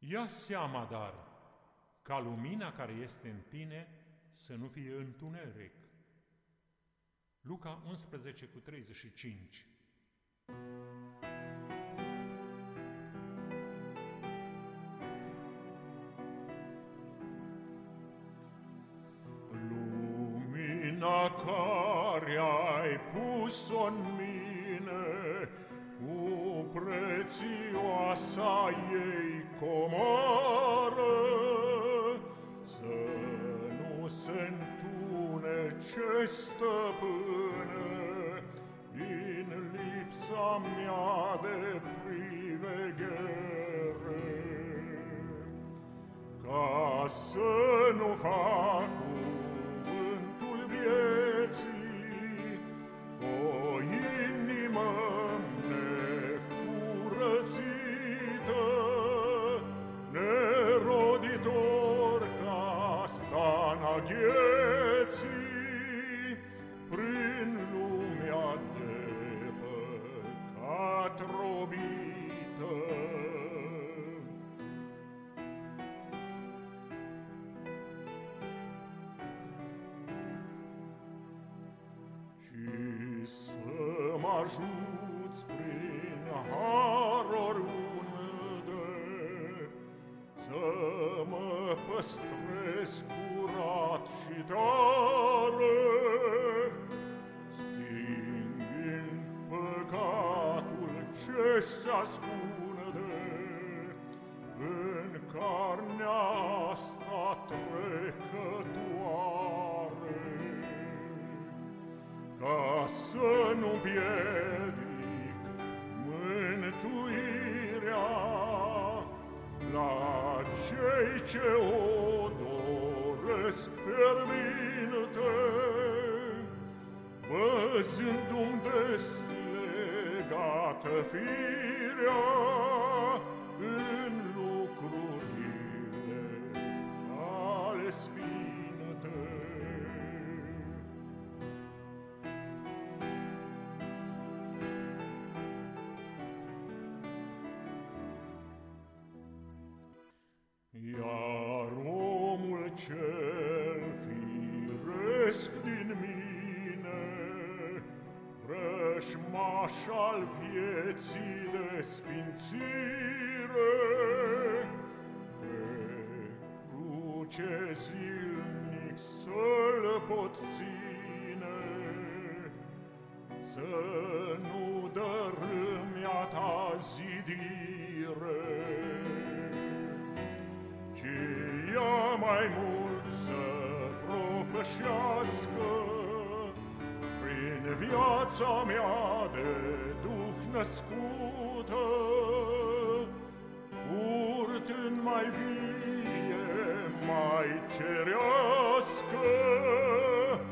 Ia seama, dar, ca lumina care este în tine să nu fie întuneric. Luca 11:35. Lumina care ai pus-o în mine, cu prețioasa ei comoară, să nu se întunece, stăpâne, din lipsa mea de priveghere, ca să nu fac cuvântul vieții o inimă necurățită, neroditor ca stana gheții, prin lumea de păcat robită. Și să mă ajuți prin har oriunde, să mă păstrez curat și tare, stingând păcatul ce se ascunde în carnea asta trecătoare, ca să nu piedic mântuirea la cei ce o doresc fierbinte, văzându-mi deslegată firea în lucrurile tale sfinte. Iar omul cel firesc din mine, vrăjmaș al vieții de sfințire, pe cruce zilnic să-l pot ține, să nu dărâmi-a ta zidire, ci ea mai mult să propășească prin viața mea de Duh născută, purtând mai vie, mai cerească